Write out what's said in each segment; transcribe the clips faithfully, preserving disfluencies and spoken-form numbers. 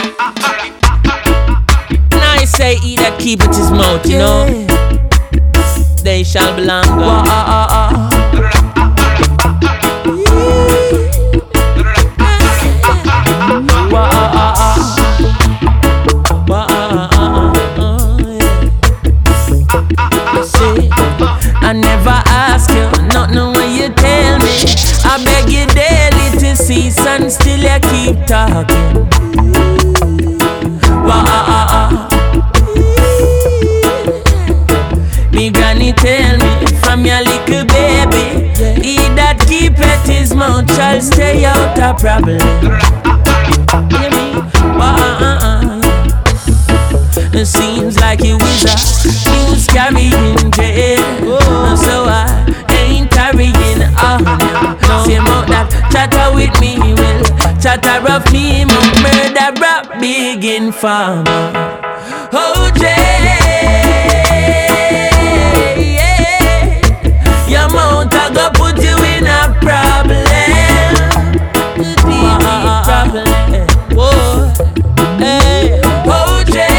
Now I say he that keepeth his mouth, you know, they shall belong God. I never ask you, nothing when you tell me. I beg you daily to cease and still you keep talking. Wah, me granny tell me from your little baby, he that keepeth his mouth shall stay out of problem. Wah, it seems like you is a news carrying jail, so I ain't carrying on. No, same out that chatter with me will chatter of me, murder rap big informer. Oh Jay, yeah. Your mouth I go put you in a problem, deep problem. Whoa, hey, oh Jay.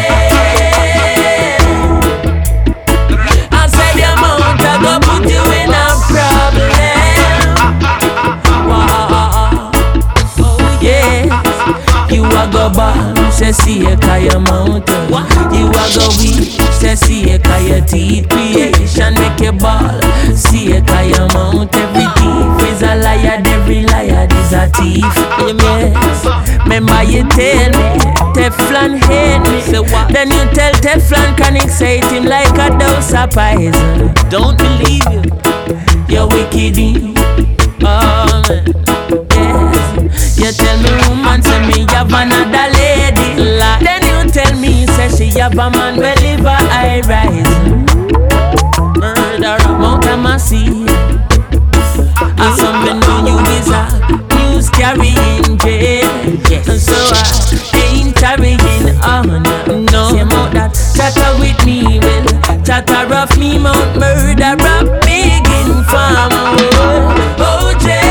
Go ball, say see a kaya mountain. You a go weak, say see a kaya teeth. Creation make a ball, see a kaya mount. Every thief is a liar, every liar is a thief. Yes, remember you tell me Teflon hate me, then you tell Teflon can excite him like a dose of poison. Don't believe you, you're wicked. Oh man, yes. You tell me woman say me have another lady, then you tell me say she have a man well live a high rise. Murder Mount Amasi, and some men know you is a news carrying jail, and so I ain't carrying on. No, same out that chatter with me will chatter off me mount murder rap big informer. Oh Jay.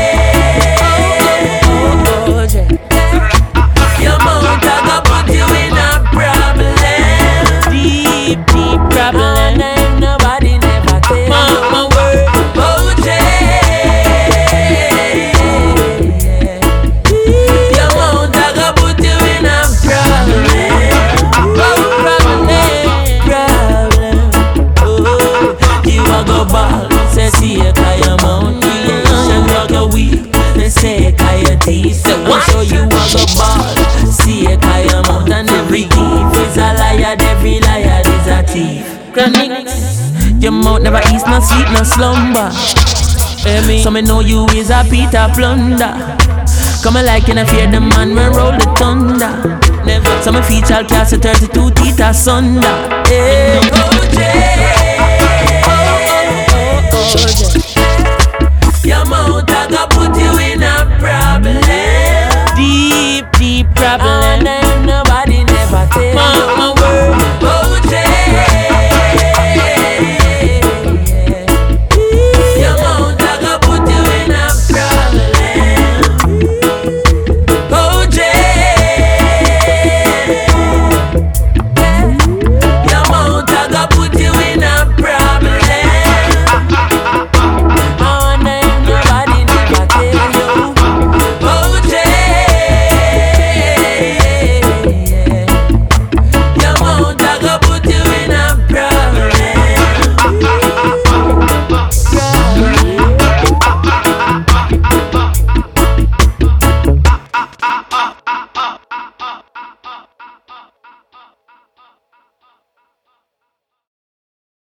So you a go ball, see a kaya mount, and every thief is a liar, every liar is a thief. Chronic, your mouth never eats, no sleep, no slumber. So me know you is a Peter Plunder. Come a like in a fear the man when roll the thunder. Never. So me feature cast a thirty-two teeth asunder. Hey. Oh Jay, oh, oh, oh, oh, Jay. Your mouth I go put you in a problem. Deep, deep problem.